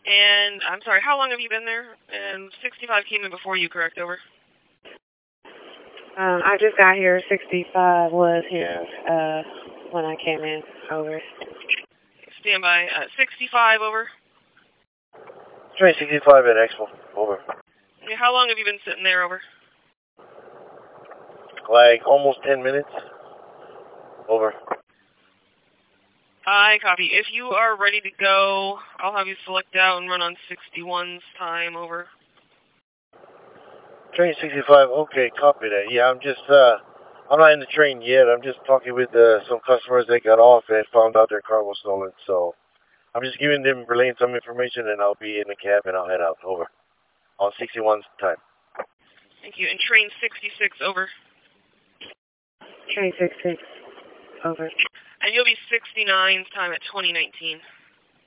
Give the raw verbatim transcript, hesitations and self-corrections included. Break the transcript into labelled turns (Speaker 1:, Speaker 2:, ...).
Speaker 1: And I'm sorry, how long have you been there? And sixty-five came in before you, correct? Over.
Speaker 2: Um, I just got here. sixty-five was here uh, when I came in. Over.
Speaker 1: Stand by. Uh, sixty-five, over.
Speaker 3: Train sixty-five at Expo. Over.
Speaker 1: Yeah, how long have you been sitting there? Over.
Speaker 3: Like almost ten minutes. Over.
Speaker 1: I copy. If you are ready to go, I'll have you select out and run on sixty-one's time. Over.
Speaker 3: Train sixty-five, okay, copy that. Yeah, I'm just, uh, I'm not in the train yet. I'm just talking with uh, some customers that got off and found out their car was stolen. So I'm just giving them, relaying some information, and I'll be in the cab and I'll head out. Over. On sixty-one's time.
Speaker 1: Thank you. And train sixty-six, over.
Speaker 2: Train sixty-six, over.
Speaker 1: And you'll be sixty-nine's time at twenty nineteen.